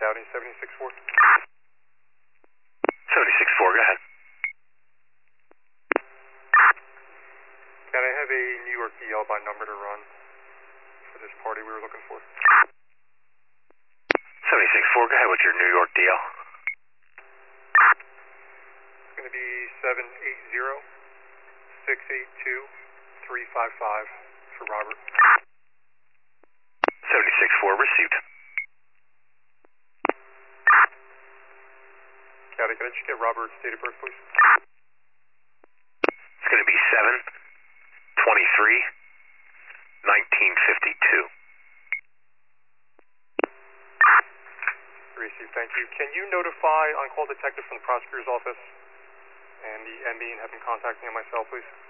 County, 76-4. 76-4, go ahead. Can I have a New York DL by number to run for this party we were looking for? 76-4, go ahead with your New York DL. It's going to be 780-682-355 for Robert. 76-4, received. County, can I just get Robert's date of birth, please? It's going to be 7/23/1952. Received, thank you. Can you notify on-call detective from the prosecutor's office and the ME and have him contact me on my cell, please?